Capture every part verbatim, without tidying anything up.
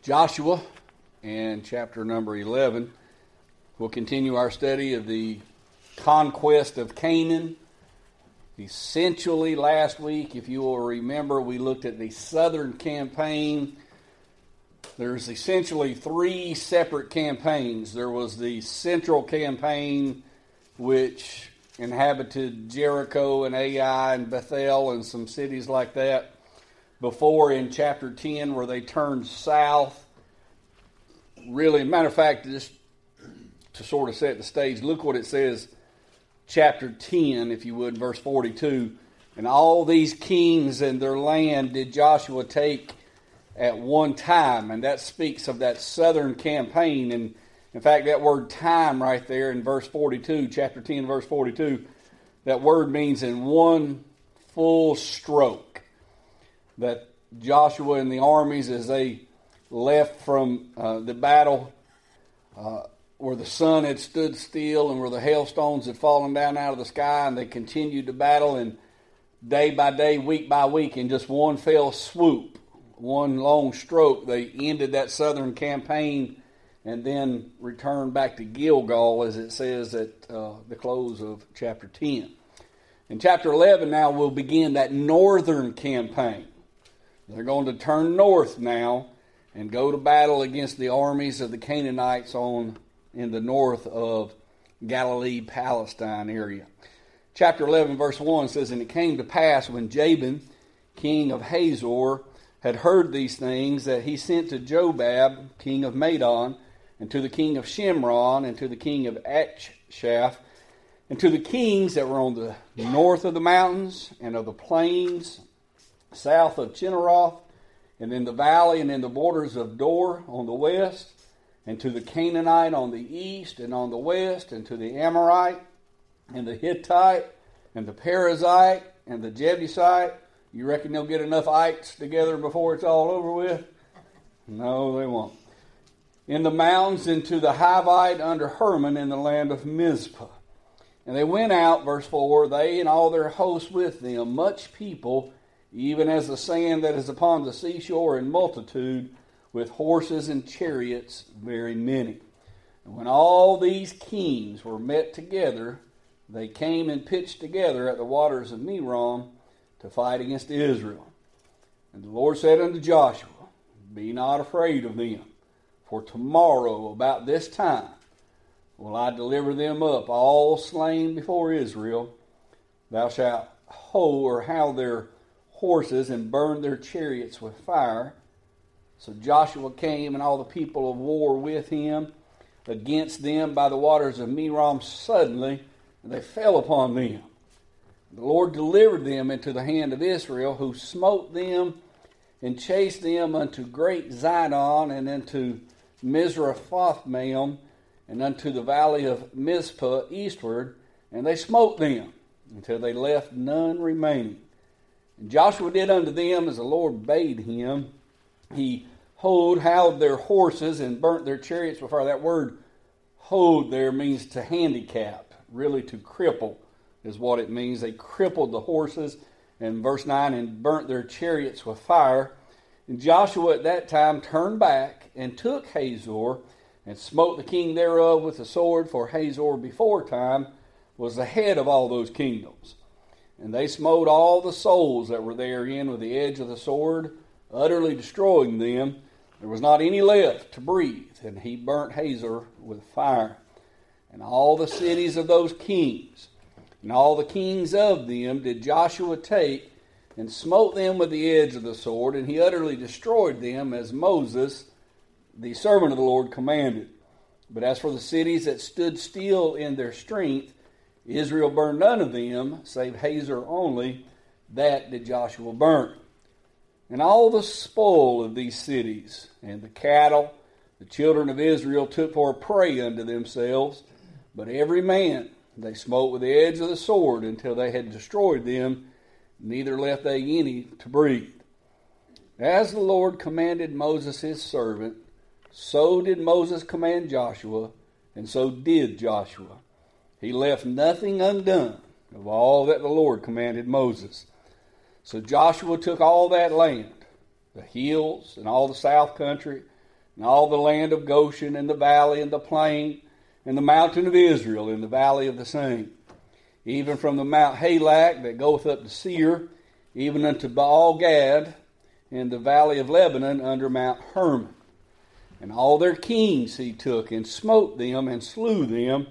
Joshua and chapter number eleven. We'll continue our study of the conquest of Canaan. Essentially, last week, if you will remember, we looked at the southern campaign. There's essentially three separate campaigns. There was the central campaign, which inhabited Jericho and Ai and Bethel and some cities like that. Before in chapter ten, where they turned south. Really, matter of fact, just to sort of set the stage, look what it says, chapter ten, if you would, verse forty-two. And all these kings and their land did Joshua take at one time. And that speaks of that southern campaign. And in fact, that word time right there in verse forty-two, chapter ten, verse forty-two, that word means in one full stroke. That Joshua and the armies, as they left from uh, the battle uh, where the sun had stood still and where the hailstones had fallen down out of the sky, and they continued to battle, and day by day, week by week, in just one fell swoop, one long stroke, they ended that southern campaign and then returned back to Gilgal, as it says at uh, the close of chapter ten. In chapter eleven now, we'll begin that northern campaign. They're going to turn north now and go to battle against the armies of the Canaanites on in the north of Galilee, Palestine area. Chapter eleven, verse one says, And it came to pass when Jabin, king of Hazor, had heard these things, that he sent to Jobab, king of Madon, and to the king of Shimron, and to the king of Achshaph, and to the kings that were on the north of the mountains and of the plains, south of Chinneroth, and in the valley and in the borders of Dor on the west, and to the Canaanite on the east and on the west, and to the Amorite, and the Hittite, and the Perizzite, and the Jebusite. You reckon they'll get enough ites together before it's all over with? No, they won't. In the mountains, and to the Hivite under Hermon in the land of Mizpah. And they went out, verse four, they and all their hosts with them, much people, even as the sand that is upon the seashore in multitude, with horses and chariots very many. And when all these kings were met together, they came and pitched together at the waters of Merom to fight against Israel. And the Lord said unto Joshua, Be not afraid of them, for tomorrow about this time will I deliver them up, all slain before Israel. Thou shalt hoe or howl their horses and burn their chariots with fire. So Joshua came and all the people of war with him against them by the waters of Merom suddenly, and they fell upon them. The Lord delivered them into the hand of Israel, who smote them and chased them unto great Zidon and unto Mizraphothmaim and unto the valley of Mizpah eastward, and they smote them until they left none remaining. And Joshua did unto them as the Lord bade him. He hoed, howled their horses, and burnt their chariots with fire. That word hoed there means to handicap, really to cripple is what it means. They crippled the horses, and verse nine, and burnt their chariots with fire. And Joshua at that time turned back and took Hazor, and smote the king thereof with the sword, for Hazor before time was the head of all those kingdoms. And they smote all the souls that were therein with the edge of the sword, utterly destroying them. There was not any left to breathe, and he burnt Hazor with fire. And all the cities of those kings, and all the kings of them did Joshua take, and smote them with the edge of the sword, and he utterly destroyed them, as Moses, the servant of the Lord, commanded. But as for the cities that stood still in their strength, Israel burned none of them, save Hazor only, that did Joshua burn. And all the spoil of these cities, and the cattle, the children of Israel took for a prey unto themselves, but every man they smote with the edge of the sword until they had destroyed them, neither left they any to breathe. As the Lord commanded Moses his servant, so did Moses command Joshua, and so did Joshua. He left nothing undone of all that the Lord commanded Moses. So Joshua took all that land, the hills and all the south country, and all the land of Goshen, and the valley, and the plain, and the mountain of Israel, in the valley of the same, even from the Mount Halak that goeth up to Seir, even unto Baal-gad, in the valley of Lebanon, under Mount Hermon. And all their kings he took, and smote them, and slew them.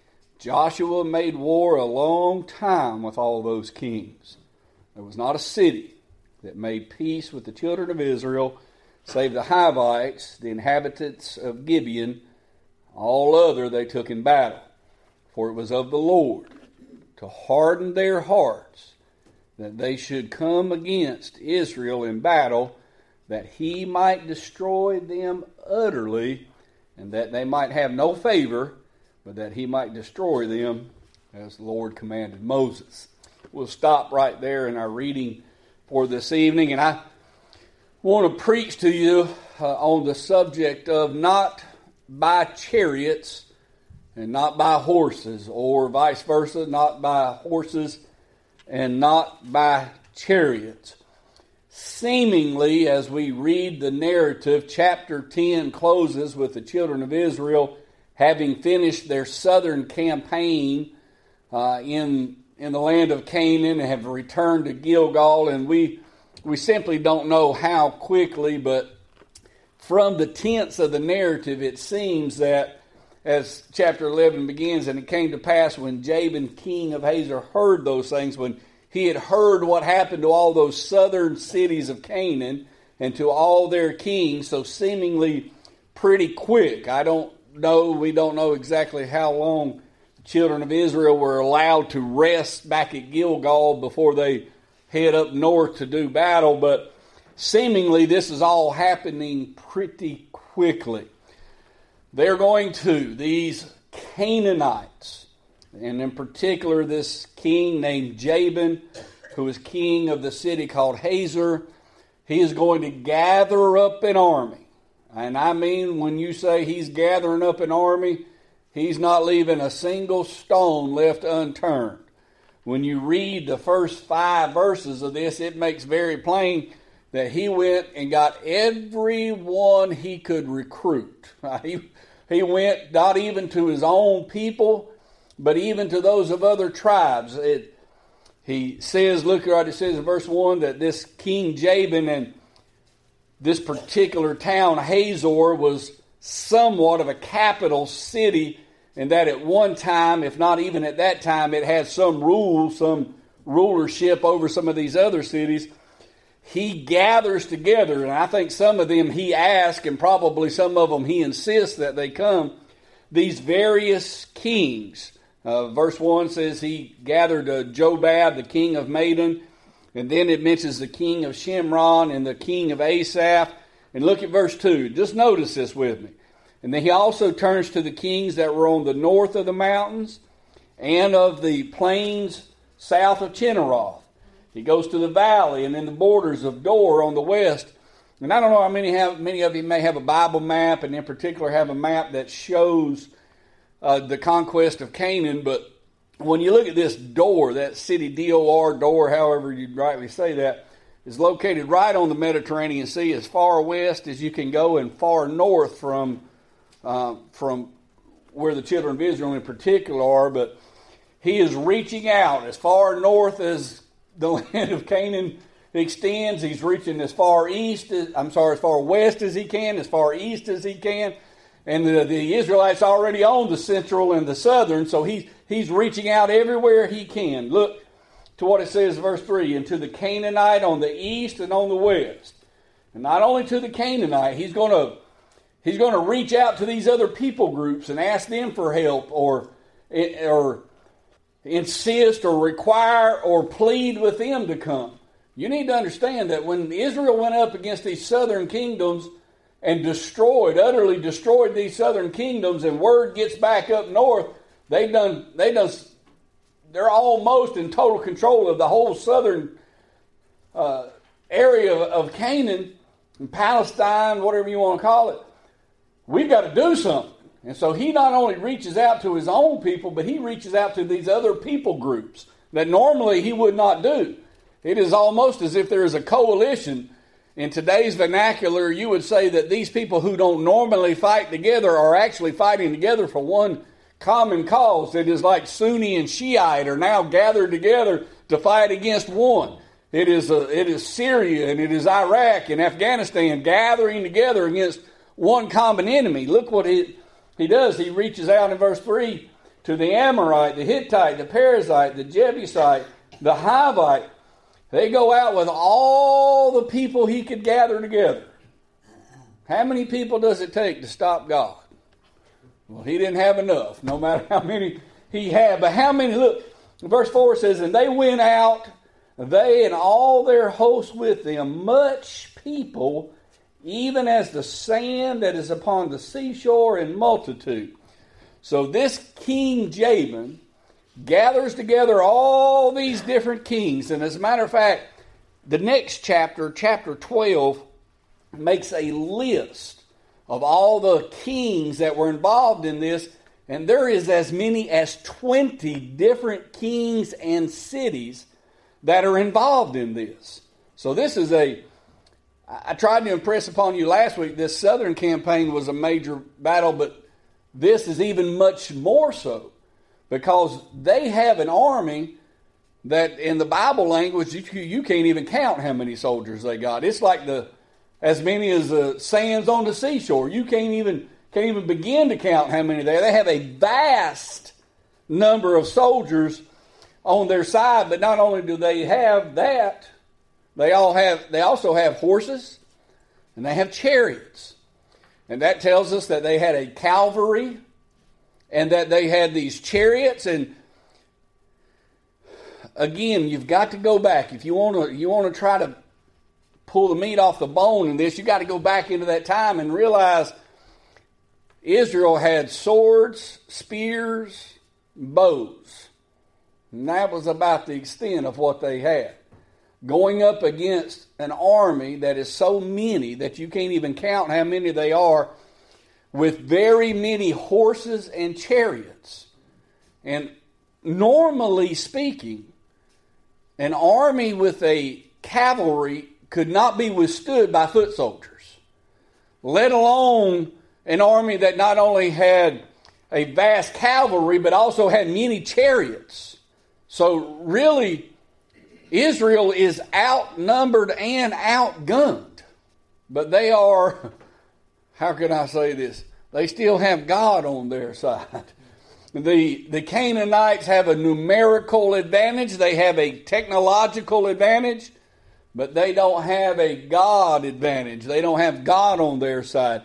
Joshua made war a long time with all those kings. There was not a city that made peace with the children of Israel, save the Hivites, the inhabitants of Gibeon. All other they took in battle. For it was of the Lord to harden their hearts, that they should come against Israel in battle, that he might destroy them utterly, and that they might have no favor, but that he might destroy them, as the Lord commanded Moses. We'll stop right there in our reading for this evening, and I want to preach to you uh, on the subject of not by chariots and not by horses, or vice versa, not by horses and not by chariots. Seemingly, as we read the narrative, chapter ten closes with the children of Israel having finished their southern campaign uh, in in the land of Canaan and have returned to Gilgal, and we we simply don't know how quickly, but from the tense of the narrative, it seems that as chapter eleven begins, and it came to pass when Jabin, king of Hazor, heard those things, when he had heard what happened to all those southern cities of Canaan and to all their kings, so seemingly pretty quick. I don't know, we don't know exactly how long the children of Israel were allowed to rest back at Gilgal before they head up north to do battle, but seemingly this is all happening pretty quickly. They're going to, these Canaanites, and in particular this king named Jabin, who is king of the city called Hazor, he is going to gather up an army. And I mean, when you say he's gathering up an army, he's not leaving a single stone left unturned. When you read the first five verses of this, it makes very plain that he went and got everyone he could recruit. He, he went not even to his own people, but even to those of other tribes. It, he says, look what it says in verse one, that this King Jabin and this particular town, Hazor, was somewhat of a capital city, and that at one time, if not even at that time, it had some rule, some rulership over some of these other cities. He gathers together, and I think some of them he asks, and probably some of them he insists that they come, these various kings. Uh, verse one says he gathered uh, Jobab, the king of Madon, and then it mentions the king of Shimron and the king of Asaph. And look at verse two. Just notice this with me. And then he also turns to the kings that were on the north of the mountains and of the plains south of Chinneroth. He goes to the valley and then the borders of Dor on the west. And I don't know how many have, many of you may have a Bible map, and in particular have a map that shows uh, the conquest of Canaan. But when you look at this Dor, that city, D O R, Dor, however you'd rightly say that, is located right on the Mediterranean Sea, as far west as you can go and far north from uh, from where the children of Israel in particular are. But he is reaching out as far north as the land of Canaan extends. He's reaching as far east, as, I'm sorry, as far west as he can, as far east as he can. And the, the Israelites already own the central and the southern, so he's, he's reaching out everywhere he can. Look to what it says in verse three, and to the Canaanite on the east and on the west. And not only to the Canaanite, he's going to he's going to reach out to these other people groups and ask them for help, or or insist or require or plead with them to come. You need to understand that when Israel went up against these southern kingdoms and destroyed, utterly destroyed these southern kingdoms, and word gets back up north, they've done, they done, they're almost in total control of the whole southern uh, area of, of Canaan and Palestine, whatever you want to call it. We've got to do something. And so he not only reaches out to his own people, but he reaches out to these other people groups that normally he would not do. It is almost as if there is a coalition in today's vernacular, you would say that these people who don't normally fight together are actually fighting together for one common cause. It is like Sunni and Shiite are now gathered together to fight against one. It is a, it is Syria and it is Iraq and Afghanistan gathering together against one common enemy. Look what he, he does. He reaches out in verse three to the Amorite, the Hittite, the Perizzite, the Jebusite, the Hivite. They go out with all the people he could gather together. How many people does it take to stop God? Well, he didn't have enough, no matter how many he had. But how many, look, verse four says, and they went out, they and all their hosts with them, much people, even as the sand that is upon the seashore in multitude. So this King Jabin gathers together all these different kings. And as a matter of fact, the next chapter, chapter twelve, makes a list of all the kings that were involved in this. And there is as many as twenty different kings and cities that are involved in this. So this is a, I tried to impress upon you last week, this southern campaign was a major battle, but this is even much more so. Because they have an army that in the Bible language, you, you can't even count how many soldiers they got. It's like the as many as the sands on the seashore. You can't even can't even begin to count how many there. They have a vast number of soldiers on their side. But not only do they have that, they all have they also have horses and they have chariots. And that tells us that they had a cavalry and that they had these chariots. And again, you've got to go back. If you want to you want to try to pull the meat off the bone in this, you've got to go back into that time and realize Israel had swords, spears, bows. And that was about the extent of what they had. Going up against an army that is so many that you can't even count how many they are, with very many horses and chariots. And normally speaking, an army with a cavalry could not be withstood by foot soldiers, let alone an army that not only had a vast cavalry, but also had many chariots. So really, Israel is outnumbered and outgunned. But they are... How can I say this? They still have God on their side. The, the Canaanites have a numerical advantage. They have a technological advantage. But they don't have a God advantage. They don't have God on their side.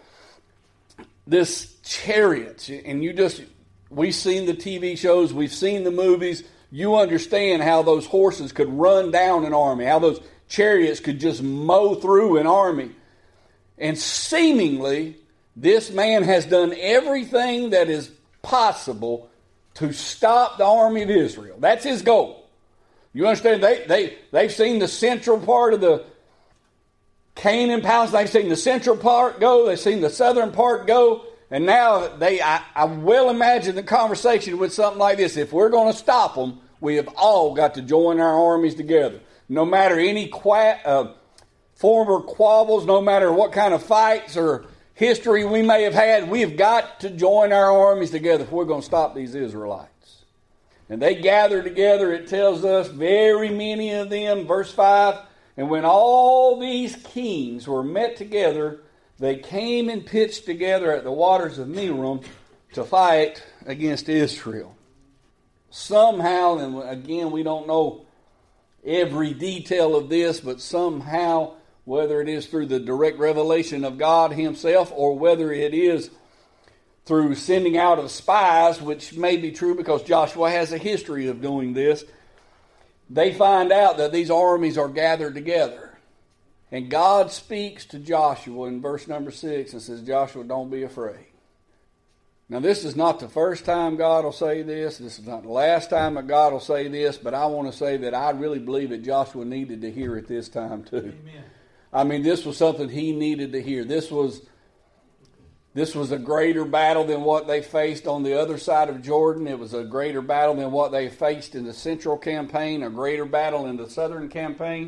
This chariots, and you just, we've seen the T V shows, we've seen the movies. You understand how those horses could run down an army, how those chariots could just mow through an army. And seemingly, this man has done everything that is possible to stop the army of Israel. That's his goal. You understand? They, they, they've seen the central part of the Canaan palace. They've seen the central part go. They've seen the southern part go. And now they, I, I well imagine the conversation with something like this. If we're going to stop them, we have all got to join our armies together. No matter any qua- uh, former quabbles, no matter what kind of fights or history we may have had, we've got to join our armies together if we're going to stop these Israelites. And they gathered together, it tells us, very many of them, verse five, and when all these kings were met together, they came and pitched together at the waters of Merom to fight against Israel. Somehow, and again, we don't know every detail of this, but somehow, whether it is through the direct revelation of God himself or whether it is through sending out of spies, which may be true because Joshua has a history of doing this, they find out that these armies are gathered together. And God speaks to Joshua in verse number six and says, Joshua, don't be afraid. Now, this is not the first time God will say this. This is not the last time that God will say this. But I want to say that I really believe that Joshua needed to hear it this time too. Amen. I mean, this was something he needed to hear. This was, this was a greater battle than what they faced on the other side of Jordan. It was a greater battle than what they faced in the central campaign, a greater battle in the southern campaign.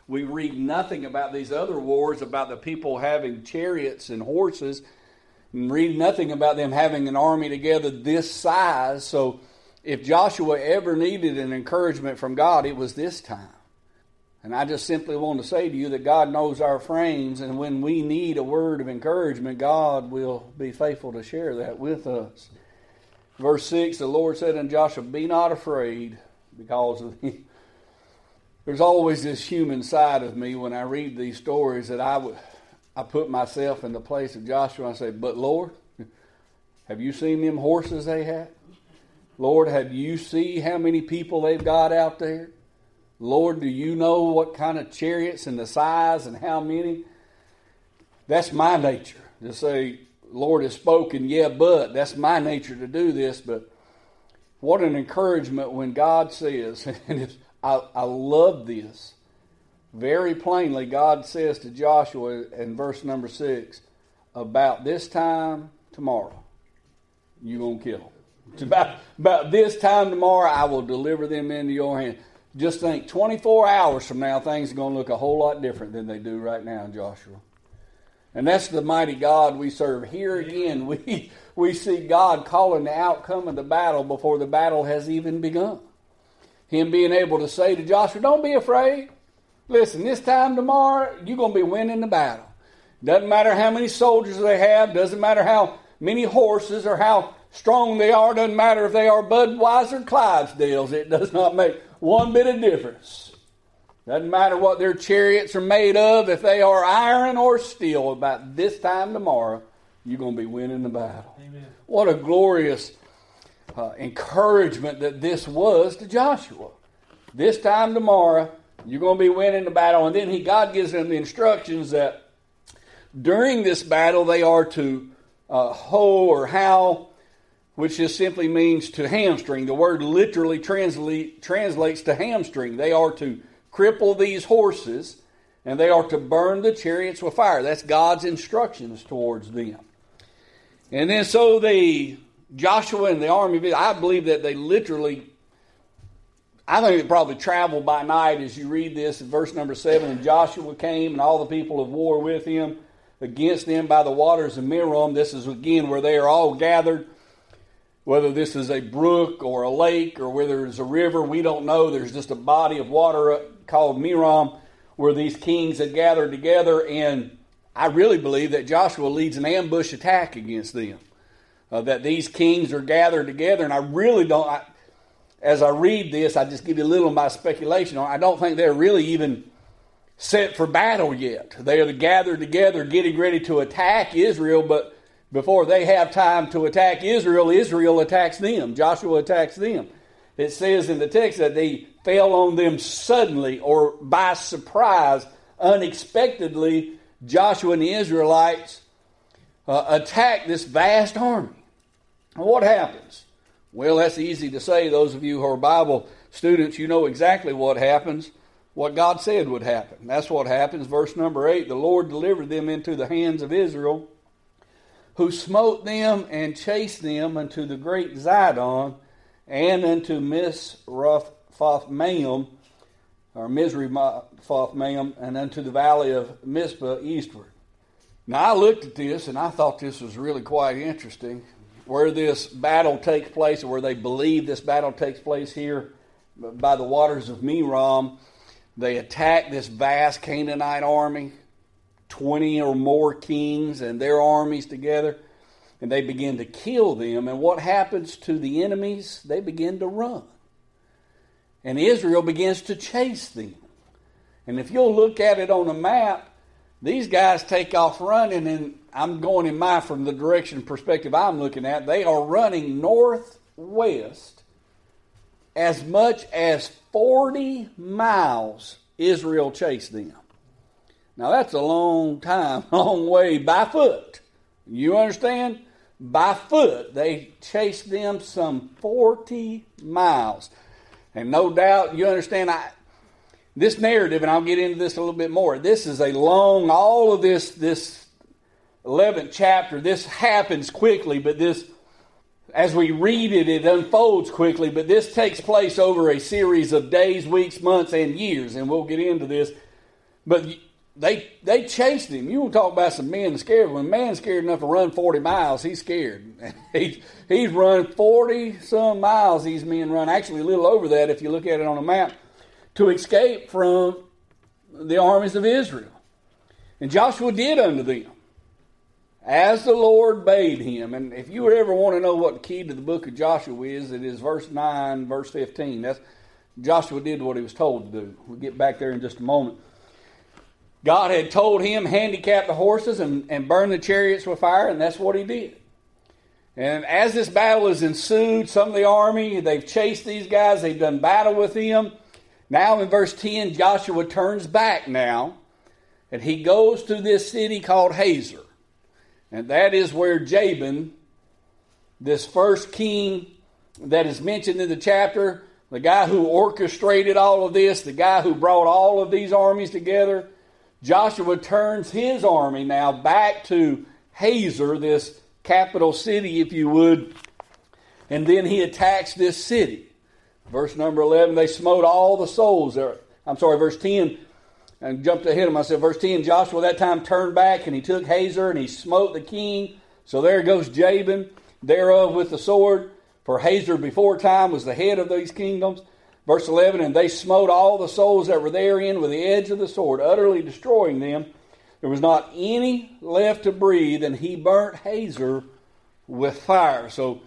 We read nothing about these other wars, about the people having chariots and horses, and read nothing about them having an army together this size. So if Joshua ever needed an encouragement from God, it was this time. And I just simply want to say to you that God knows our frames, and when we need a word of encouragement, God will be faithful to share that with us. Verse six, the Lord said unto Joshua, be not afraid, because of the... There's always this human side of me when I read these stories that I would, I put myself in the place of Joshua and I say, but Lord, have you seen them horses they had? Lord, have you seen how many people they've got out there? Lord, do you know what kind of chariots and the size and how many? That's my nature to say, Lord has spoken, yeah, but that's my nature to do this. But what an encouragement when God says, and it's, I, I love this. Very plainly, God says to Joshua in verse number six, about this time tomorrow, you're going to kill them. It's about, about this time tomorrow, I will deliver them into your hand. Just think, twenty-four hours from now, things are going to look a whole lot different than they do right now, Joshua. And that's the mighty God we serve. Here again, we, we see God calling the outcome of the battle before the battle has even begun. Him being able to say to Joshua, don't be afraid. Listen, this time tomorrow, you're going to be winning the battle. Doesn't matter how many soldiers they have. Doesn't matter how many horses or how strong they are. Doesn't matter if they are Budweiser Clydesdales. It does not make one bit of difference. Doesn't matter what their chariots are made of. If they are iron or steel, about this time tomorrow, you're going to be winning the battle. Amen. What a glorious uh, encouragement that this was to Joshua. This time tomorrow, you're going to be winning the battle. And then he, God gives them the instructions that during this battle they are to uh, hoe or howl, which just simply means to hamstring. The word literally translate, translates to hamstring. They are to cripple these horses, and they are to burn the chariots with fire. That's God's instructions towards them. And then so the Joshua and the army, I believe that they literally, I think they probably traveled by night as you read this in verse number seven. And Joshua came and all the people of war with him against them by the waters of Merom. This is again where they are all gathered. Whether this is a brook or a lake or whether it's a river, we don't know. There's just a body of water called Merom where these kings had gathered together. And I really believe that Joshua leads an ambush attack against them. Uh, that these kings are gathered together. And I really don't, I, as I read this, I just give you a little of my speculation on. I don't think they're really even set for battle yet. They are gathered together getting ready to attack Israel, but before they have time to attack Israel, Israel attacks them. Joshua attacks them. It says in the text that they fell on them suddenly or by surprise, unexpectedly. Joshua and the Israelites uh, attack this vast army. What happens? Well, that's easy to say. Those of you who are Bible students, you know exactly what happens. What God said would happen. That's what happens. Verse number eight, the Lord delivered them into the hands of Israel, who smote them and chased them unto the great Zidon and unto Misrephoth-maim, or Misrephoth-maim, and unto the valley of Mizpah eastward. Now I looked at this and I thought this was really quite interesting. Where this battle takes place, or where they believe this battle takes place here by the waters of Merom, they attack this vast Canaanite army. twenty or more kings and their armies together, and they begin to kill them. And what happens to the enemies? They begin to run. And Israel begins to chase them. And if you'll look at it on a map, these guys take off running, and I'm going in my, from the direction perspective I'm looking at, they are running northwest as much as forty miles. Israel chased them. Now that's a long time, long way by foot. You understand? By foot. They chased them some forty miles. And no doubt you understand I, this narrative, and I'll get into this a little bit more. This is a long, all of this, this eleventh chapter, this happens quickly, but this, as we read it, it unfolds quickly, but this takes place over a series of days, weeks, months, and years, and we'll get into this. But they they chased him. You want to talk about some men scared. When a man's scared enough to run forty miles, he's scared. he, he's run forty-some miles, these men run. Actually, a little over that if you look at it on a map, to escape from the armies of Israel. And Joshua did unto them as the Lord bade him. And if you ever want to know what the key to the book of Joshua is, it is verse nine, verse fifteen. That's Joshua did what he was told to do. We'll get back there in just a moment. God had told him, handicap the horses and, and burn the chariots with fire, and that's what he did. And as this battle has ensued, some of the army, they've chased these guys, they've done battle with them. Now in verse ten, Joshua turns back now, and he goes to this city called Hazor. And that is where Jabin, this first king that is mentioned in the chapter, the guy who orchestrated all of this, the guy who brought all of these armies together, Joshua turns his army now back to Hazor, this capital city, if you would, and then he attacks this city. Verse number eleven, they smote all the souls there. I'm sorry, verse ten, and jumped ahead of myself. Verse ten, Joshua that time turned back, and he took Hazor, and he smote the king. So there goes Jabin, thereof with the sword. For Hazor before time was the head of these kingdoms. Verse eleven, and they smote all the souls that were therein with the edge of the sword, utterly destroying them. There was not any left to breathe, and he burnt Hazor with fire. So,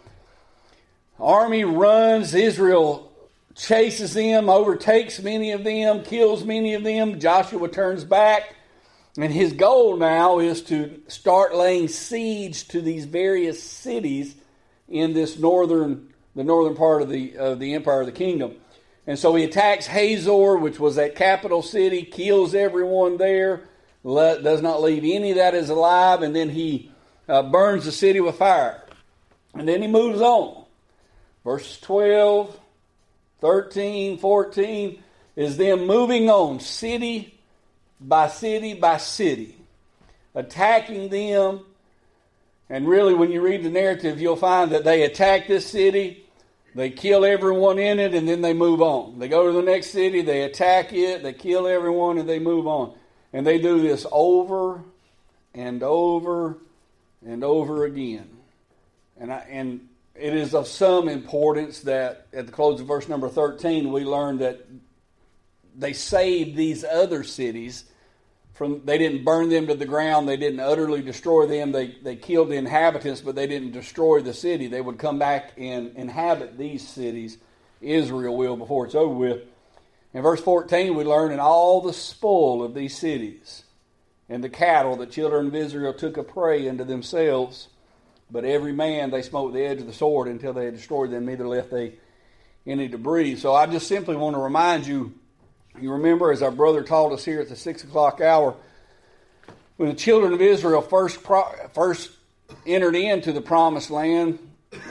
army runs, Israel chases them, overtakes many of them, kills many of them. Joshua turns back, and his goal now is to start laying siege to these various cities in this northern, the northern part of the of the empire of the kingdom. And so he attacks Hazor, which was that capital city, kills everyone there, let, does not leave any that is alive, and then he uh, burns the city with fire. And then he moves on. Verses twelve, thirteen, fourteen is them moving on, city by city by city, attacking them. And really, when you read the narrative, you'll find that they attack this city, they kill everyone in it, and then they move on. They go to the next city, they attack it, they kill everyone, and they move on. And they do this over and over and over again. And I, and it is of some importance that at the close of verse number thirteen, we learn that they saved these other cities from, they didn't burn them to the ground, they didn't utterly destroy them, they, they killed the inhabitants, but they didn't destroy the city. They would come back and inhabit these cities, Israel will, before it's over with. In verse fourteen, we learn, and all the spoil of these cities, and the cattle, the children of Israel took a prey unto themselves, but every man they smote with the edge of the sword until they had destroyed them, neither left they any debris. So I just simply want to remind you, you remember, as our brother taught us here at the six o'clock hour, when the children of Israel first first entered into the promised land,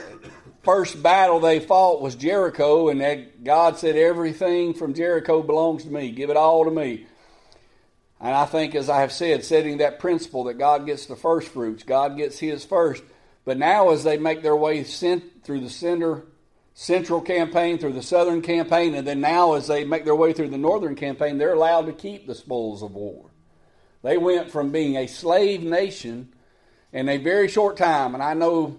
first battle they fought was Jericho, and that God said, everything from Jericho belongs to me. Give it all to me. And I think, as I have said, setting that principle that God gets the first fruits, God gets his first. But now as they make their way sent through the center Central campaign, through the southern campaign, and then now as they make their way through the northern campaign, they're allowed to keep the spoils of war. They went from being a slave nation in a very short time, and I know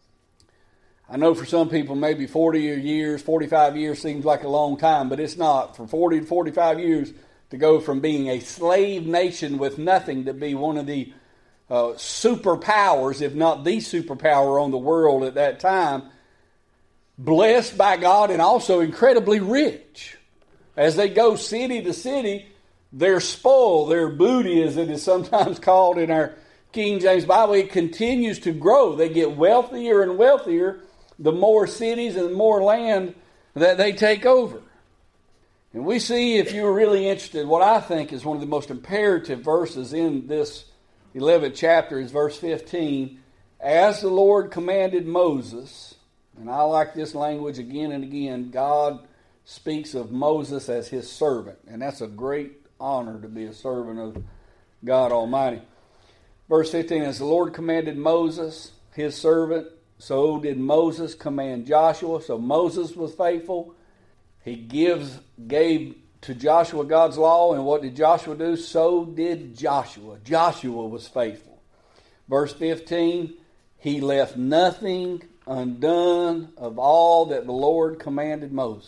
I know for some people maybe forty years, forty-five years seems like a long time, but it's not. For forty to forty-five years to go from being a slave nation with nothing to be one of the uh, superpowers, if not the superpower on the world at that time, blessed by God and also incredibly rich. As they go city to city, their spoil, their booty as it is sometimes called in our King James Bible, it continues to grow. They get wealthier and wealthier the more cities and the more land that they take over. And we see, if you're really interested, what I think is one of the most imperative verses in this eleventh chapter is verse fifteen. As the Lord commanded Moses, and I like this language again and again, God speaks of Moses as his servant. And that's a great honor to be a servant of God Almighty. Verse fifteen, as the Lord commanded Moses, his servant, so did Moses command Joshua. So Moses was faithful. He gives, gave to Joshua God's law, and what did Joshua do? So did Joshua. Joshua was faithful. Verse fifteen, he left nothing undone of all that the Lord commanded Moses.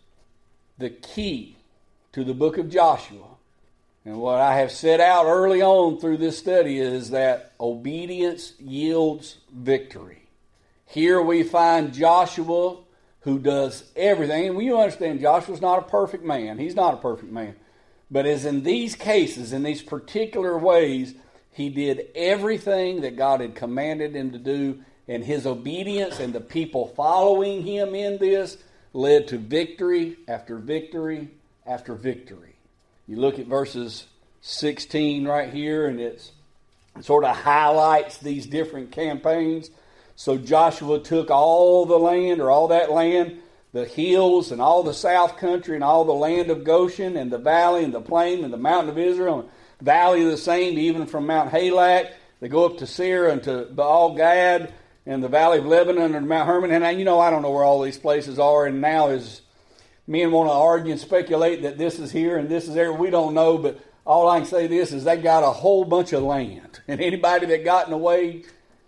The key to the book of Joshua, and what I have set out early on through this study, is that obedience yields victory. Here we find Joshua, who does everything. And you understand, Joshua's not a perfect man. He's not a perfect man. But as in these cases, in these particular ways, he did everything that God had commanded him to do, and his obedience and the people following him in this led to victory after victory after victory. You look at verses sixteen right here, and it's, it sort of highlights these different campaigns. So Joshua took all the land, or all that land, the hills and all the south country and all the land of Goshen and the valley and the plain and the mountain of Israel and the valley of the same, even from Mount Halak. They go up to Seir and to Baal Gad and the valley of Lebanon and Mount Hermon. And you know, I don't know where all these places are. And now as men want to argue and speculate that this is here and this is there, we don't know. But all I can say this is they got a whole bunch of land. And anybody that got in the way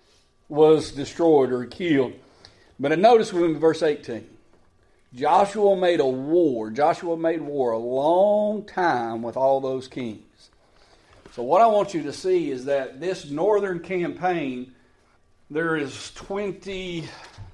was destroyed or killed. But notice in verse eighteen, Joshua made a war. Joshua made war a long time with all those kings. So what I want you to see is that this northern campaign, there is twenty,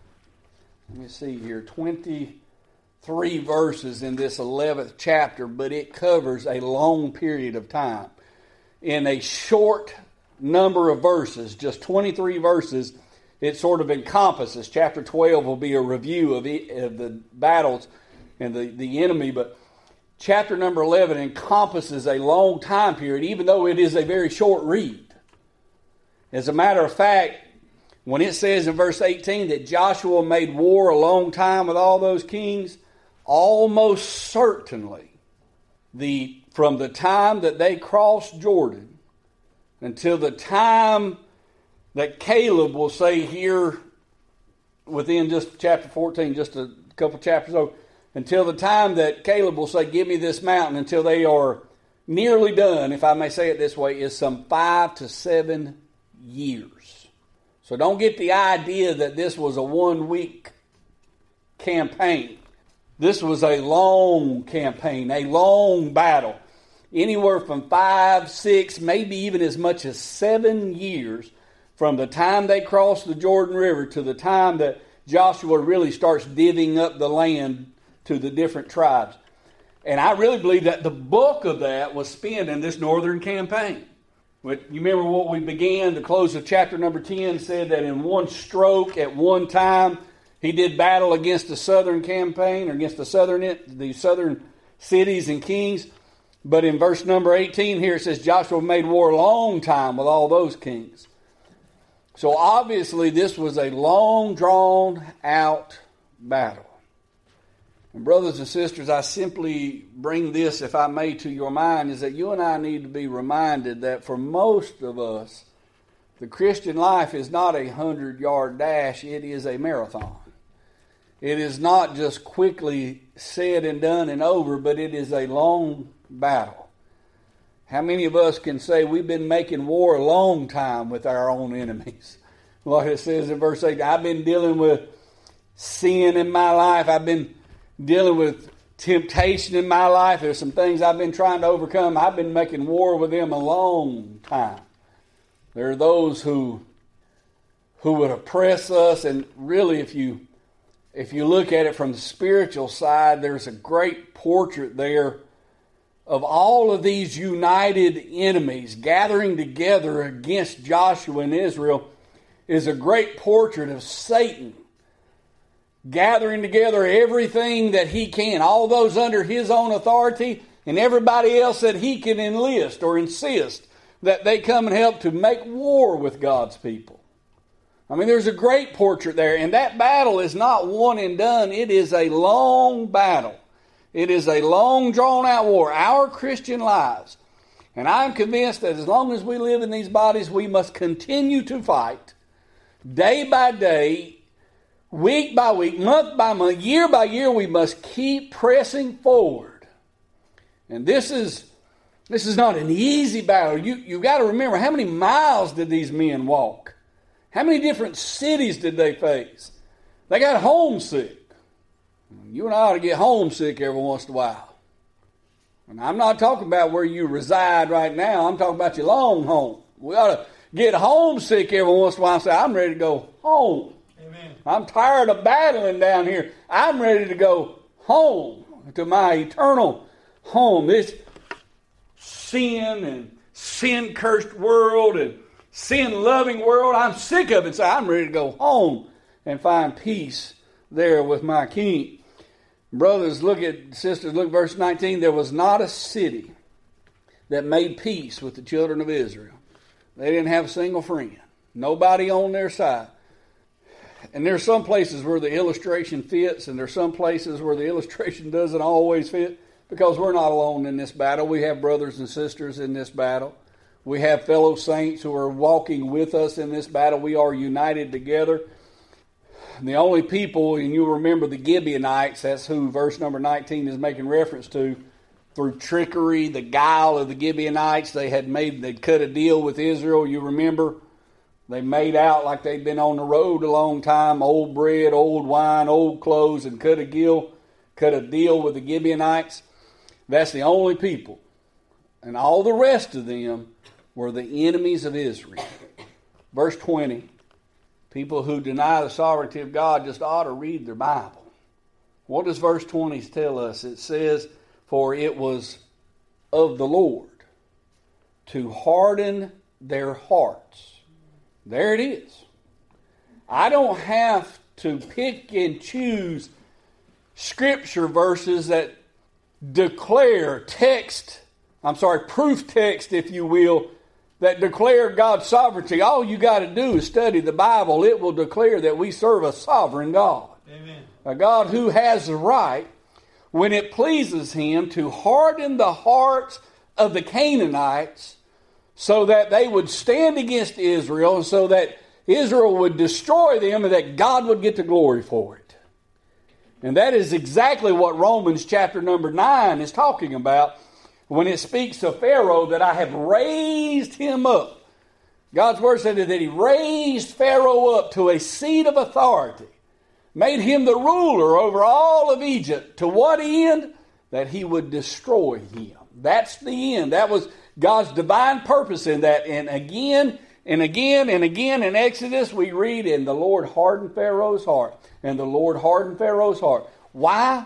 let me see here, twenty-three verses in this eleventh chapter, but it covers a long period of time. In a short number of verses, just twenty-three verses, it sort of encompasses. Chapter twelve will be a review of, it, of the battles and the, the enemy, but chapter number eleven encompasses a long time period, even though it is a very short read. As a matter of fact, when it says in verse eighteen that Joshua made war a long time with all those kings, almost certainly the from the time that they crossed Jordan until the time that Caleb will say here within just chapter fourteen, just a couple chapters over, until the time that Caleb will say, give me this mountain, until they are nearly done, if I may say it this way, is some five to seven years. So don't get the idea that this was a one-week campaign. This was a long campaign, a long battle. Anywhere from five, six, maybe even as much as seven years from the time they crossed the Jordan River to the time that Joshua really starts divvying up the land to the different tribes. And I really believe that the bulk of that was spent in this northern campaign. But you remember what we began, the close of chapter number ten said that in one stroke at one time he did battle against the southern campaign, or against the southern the southern cities and kings. But in verse number eighteen here it says Joshua made war a long time with all those kings. So obviously this was a long drawn out battle. And brothers and sisters, I simply bring this, if I may, to your mind, is that you and I need to be reminded that for most of us, the Christian life is not a hundred-yard dash, it is a marathon. It is not just quickly said and done and over, but it is a long battle. How many of us can say we've been making war a long time with our own enemies? Like it says in verse eight, I've been dealing with sin in my life. I've been dealing with temptation in my life. There's some things I've been trying to overcome. I've been making war with them a long time. There are those who who would oppress us, and really if you if you look at it from the spiritual side, there's a great portrait there of all of these united enemies gathering together against Joshua and Israel. Is a great portrait of Satan gathering together everything that he can, all those under his own authority and everybody else that he can enlist or insist that they come and help to make war with God's people. I mean, there's a great portrait there, and that battle is not one and done. It is a long battle. It is a long, drawn-out war. Our Christian lives, and I'm convinced that as long as we live in these bodies, we must continue to fight day by day, week by week, month by month, year by year. We must keep pressing forward And this is this is not an easy battle. You, you've got to remember, how many miles did these men walk? How many different cities did they face? They got homesick. You and I ought to get homesick every once in a while. And I'm not talking about where you reside right now. I'm talking about your long home. We ought to get homesick every once in a while and say, I'm ready to go home. Amen. I'm tired of battling down here. I'm ready to go home to my eternal home. This sin and sin-cursed world and sin-loving world, I'm sick of it. So I'm ready to go home and find peace there with my King. Brothers, look at, sisters, look at verse nineteen. There was not a city that made peace with the children of Israel. They didn't have a single friend. Nobody on their side. And there's some places where the illustration fits, and there's some places where the illustration doesn't always fit, because we're not alone in this battle. We have brothers and sisters in this battle. We have fellow saints who are walking with us in this battle. We are united together. The only people, and you'll remember the Gibeonites, that's who verse number nineteen is making reference to. Through trickery, the guile of the Gibeonites, they had made, they'd cut a deal with Israel, you remember. They made out like they'd been on the road a long time, old bread, old wine, old clothes, and cut a deal, cut a deal with the Gibeonites. That's the only people. And all the rest of them were the enemies of Israel. Verse twenty. People who deny the sovereignty of God just ought to read their Bible. What does verse twenty tell us? It says, for it was of the Lord to harden their hearts. There it is. I don't have to pick and choose scripture verses that declare text, I'm sorry, proof text, if you will, that declare God's sovereignty. All you got to do is study the Bible. It will declare that we serve a sovereign God. Amen. A God who has the right, when it pleases Him, to harden the hearts of the Canaanites so that they would stand against Israel, and so that Israel would destroy them and that God would get the glory for it. And that is exactly what Romans chapter number nine is talking about when it speaks of Pharaoh, that I have raised him up. God's word said that He raised Pharaoh up to a seat of authority, made him the ruler over all of Egypt. To what end? That he would destroy him. That's the end. That was God's divine purpose in that. And again and again and again in Exodus we read, and the Lord hardened Pharaoh's heart. And the Lord hardened Pharaoh's heart. Why?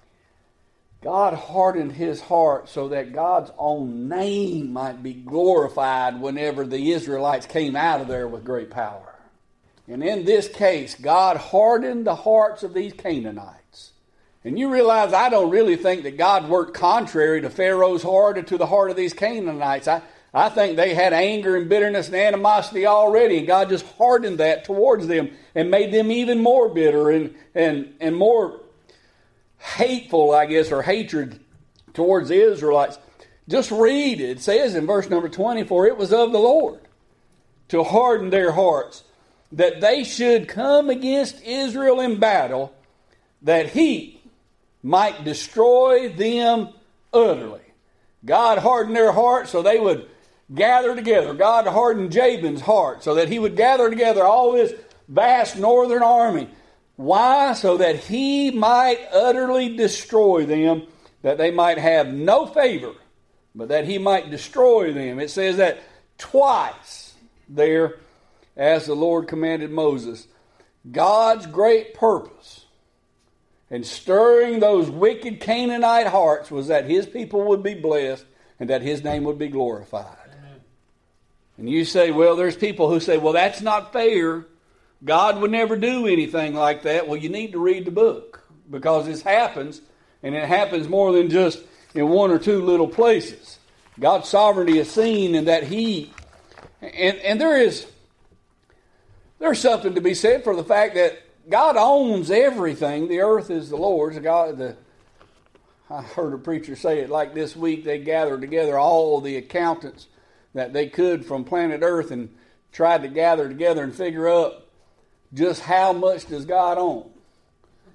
God hardened his heart so that God's own name might be glorified whenever the Israelites came out of there with great power. And in this case, God hardened the hearts of these Canaanites. And you realize I don't really think that God worked contrary to Pharaoh's heart or to the heart of these Canaanites. I, I think they had anger and bitterness and animosity already, and God just hardened that towards them and made them even more bitter and, and, and more hateful, I guess, or hatred towards the Israelites. Just read it. It says in verse number twenty, for it was of the Lord to harden their hearts, that they should come against Israel in battle, that He might destroy them utterly. God hardened their hearts so they would gather together. God hardened Jabin's heart so that he would gather together all this vast northern army. Why? So that He might utterly destroy them, that they might have no favor, but that He might destroy them. It says that twice there, as the Lord commanded Moses. God's great purpose in stirring those wicked Canaanite hearts was that His people would be blessed and that His name would be glorified. Amen. And you say, well, there's people who say, well, that's not fair. God would never do anything like that. Well, you need to read the book, because this happens, and it happens more than just in one or two little places. God's sovereignty is seen in that He, and, and there is there's something to be said for the fact that God owns everything. The earth is the Lord's. God, the, I heard a preacher say it like this week. They gathered together all the accountants that they could from planet Earth and tried to gather together and figure out just how much does God own.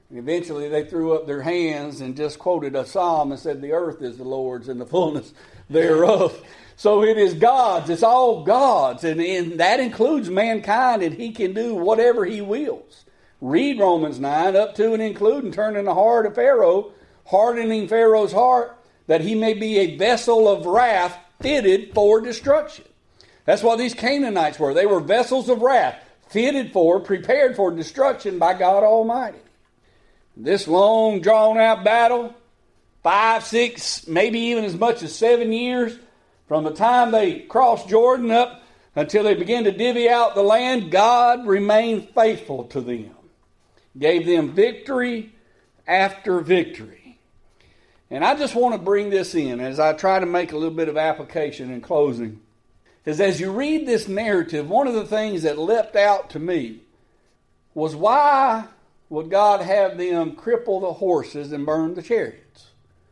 And eventually they threw up their hands and just quoted a psalm and said, the earth is the Lord's and the fullness thereof. So it is God's. It's all God's. And, and that includes mankind, and He can do whatever He wills. Read Romans nine up to and including turning the heart of Pharaoh, hardening Pharaoh's heart, that he may be a vessel of wrath fitted for destruction. That's what these Canaanites were. They were vessels of wrath, fitted for, prepared for destruction by God Almighty. This long, drawn-out battle, five, six, maybe even as much as seven years, from the time they crossed Jordan up until they began to divvy out the land, God remained faithful to them. Gave them victory after victory. And I just want to bring this in as I try to make a little bit of application in closing. Is as you read this narrative, one of the things that leapt out to me was, why would God have them cripple the horses and burn the chariots?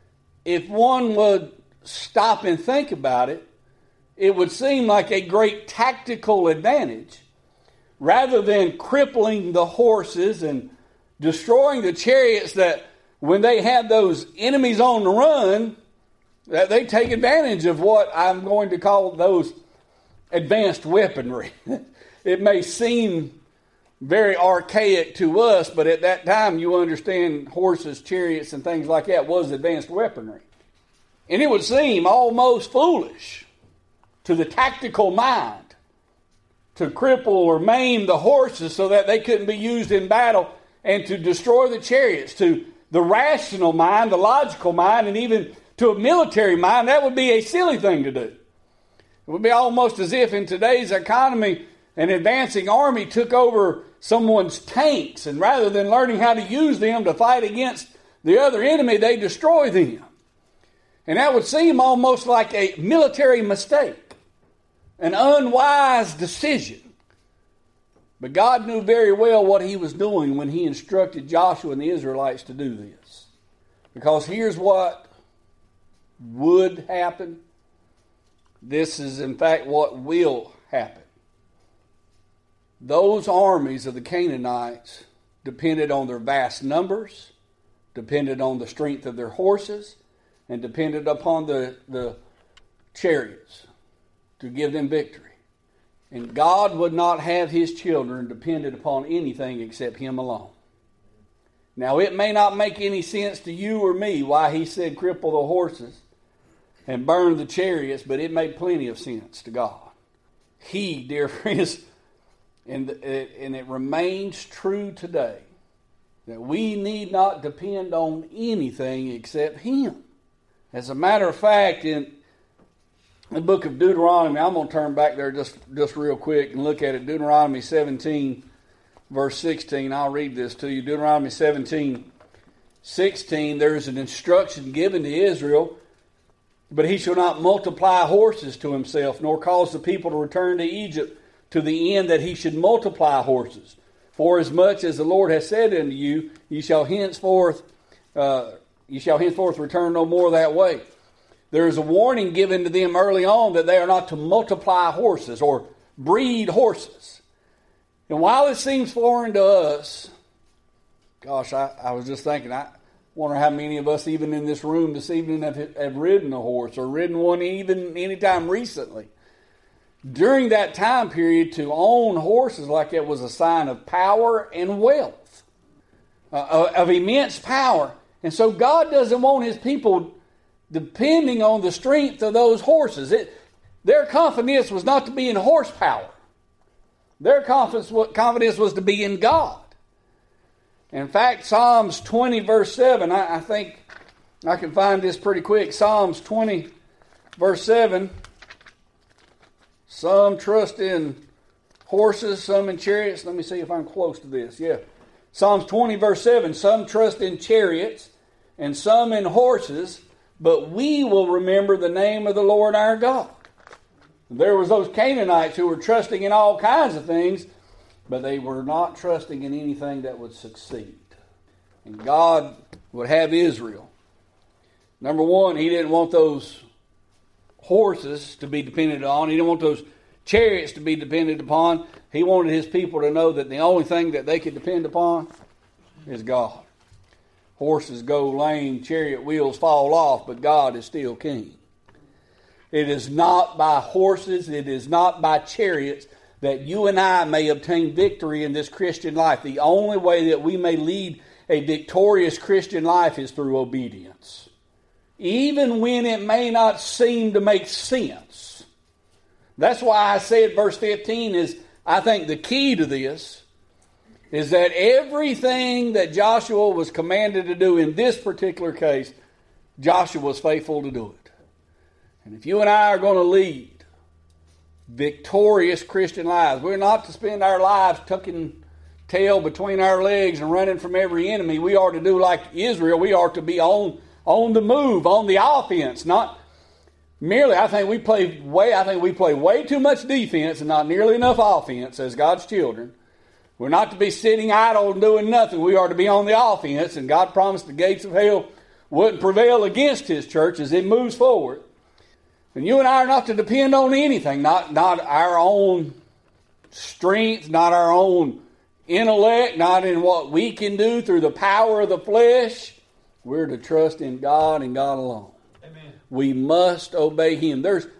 If one would stop and think about it, it would seem like a great tactical advantage. Rather than crippling the horses and destroying the chariots, that when they have those enemies on the run, that they take advantage of what I'm going to call those advanced weaponry. It may seem very archaic to us, but at that time you understand horses, chariots, and things like that was advanced weaponry. And it would seem almost foolish to the tactical mind to cripple or maim the horses so that they couldn't be used in battle, and to destroy the chariots. To the rational mind, the logical mind, and even to a military mind, that would be a silly thing to do. It would be almost as if in today's economy an advancing army took over someone's tanks, and rather than learning how to use them to fight against the other enemy, they destroy them. And that would seem almost like a military mistake, an unwise decision. But God knew very well what He was doing when He instructed Joshua and the Israelites to do this. Because here's what would happen. This is in fact what will happen. Those armies of the Canaanites depended on their vast numbers, depended on the strength of their horses, and depended upon the, the chariots to give them victory. And God would not have His children dependent upon anything except Him alone. Now, it may not make any sense to you or me why He said cripple the horses and burn the chariots, but it made plenty of sense to God. He, dear friends, and it, and it remains true today, that we need not depend on anything except Him. As a matter of fact, in the book of Deuteronomy, I'm going to turn back there just, just real quick and look at it. Deuteronomy seventeen, verse sixteen. I'll read this to you. Deuteronomy seventeen, sixteen. There is an instruction given to Israel, but he shall not multiply horses to himself, nor cause the people to return to Egypt, to the end that he should multiply horses. For as much as the Lord has said unto you, ye shall henceforth, uh, ye shall henceforth return no more that way. There is a warning given to them early on that they are not to multiply horses or breed horses. And while it seems foreign to us, gosh, I, I was just thinking, I wonder how many of us even in this room this evening have, have ridden a horse or ridden one even any time recently. During that time period, to own horses like that was a sign of power and wealth, uh, of immense power. And so God doesn't want His people depending on the strength of those horses. It, their confidence was not to be in horsepower. Their confidence, confidence was to be in God. In fact, Psalms twenty, verse seven, I, I think I can find this pretty quick. Psalms twenty, verse seven. Some trust in horses, some in chariots. Let me see if I'm close to this. Yeah. Psalms twenty, verse seven. Some trust in chariots and some in horses, but we will remember the name of the Lord our God. There was those Canaanites who were trusting in all kinds of things, but they were not trusting in anything that would succeed. And God would have Israel. Number one, He didn't want those horses to be dependent on. He didn't want those chariots to be dependent upon. He wanted His people to know that the only thing that they could depend upon is God. Horses go lame, chariot wheels fall off, but God is still king. It is not by horses, it is not by chariots that you and I may obtain victory in this Christian life. The only way that we may lead a victorious Christian life is through obedience. Even when it may not seem to make sense. That's why I said verse fifteen is, I think, the key to this, is that everything that Joshua was commanded to do in this particular case, Joshua was faithful to do it. And if you and I are going to lead victorious Christian lives, we're not to spend our lives tucking tail between our legs and running from every enemy. We are to do like Israel. We are to be on, on the move, on the offense, not merely, I think we play way, I think we play way too much defense and not nearly enough offense as God's children. We're not to be sitting idle and doing nothing. We are to be on the offense, and God promised the gates of hell wouldn't prevail against His church as it moves forward. And you and I are not to depend on anything, not, not our own strength, not our own intellect, not in what we can do through the power of the flesh. We're to trust in God and God alone. Amen. We must obey Him. There's,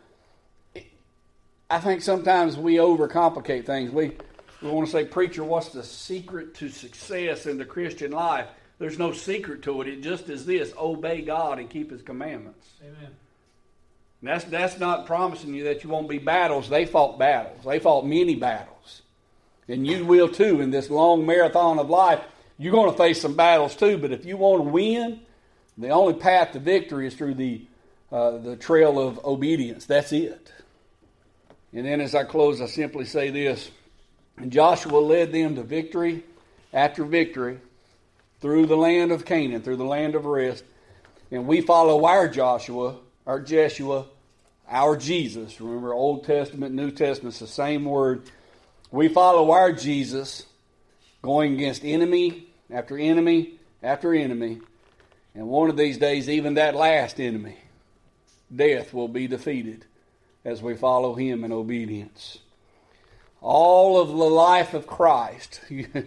I think sometimes we overcomplicate things. We We want to say, preacher, what's the secret to success in the Christian life? There's no secret to it. It just is this: obey God and keep His commandments. Amen. And that's, that's not promising you that you won't be battles. They fought battles. They fought many battles. And you will too in this long marathon of life. You're going to face some battles too. But if you want to win, the only path to victory is through the, uh, the trail of obedience. That's it. And then as I close, I simply say this. And Joshua led them to victory after victory through the land of Canaan, through the land of rest. And we follow our Joshua, our Jeshua, our Jesus. Remember, Old Testament, New Testament, it's the same word. We follow our Jesus going against enemy after enemy after enemy. And one of these days, even that last enemy, death, will be defeated as we follow Him in obedience. All of the life of Christ,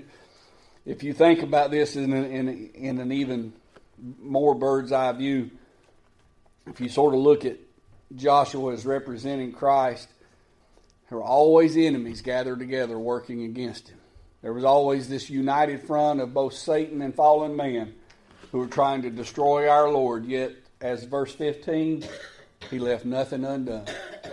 if you think about this in, a, in, a, in an even more bird's eye view, if you sort of look at Joshua as representing Christ, there were always enemies gathered together working against Him. There was always this united front of both Satan and fallen man who were trying to destroy our Lord. Yet, as verse fifteen, He left nothing undone.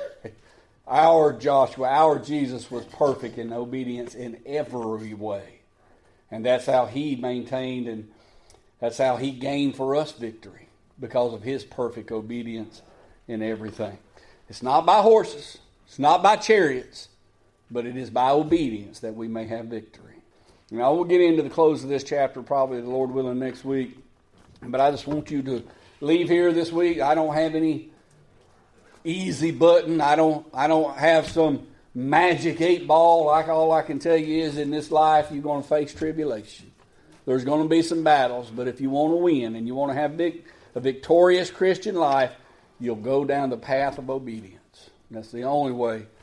Our Joshua, our Jesus was perfect in obedience in every way. And that's how He maintained and that's how He gained for us victory, because of His perfect obedience in everything. It's not by horses, it's not by chariots, but it is by obedience that we may have victory. Now we'll get into the close of this chapter probably, the Lord willing, next week. But I just want you to leave here this week. I don't have any easy button. I don't I don't have some magic eight ball. Like, all I can tell you is, in this life you're going to face tribulation. There's going to be some battles, but if you want to win and you want to have big, a victorious Christian life, you'll go down the path of obedience. That's the only way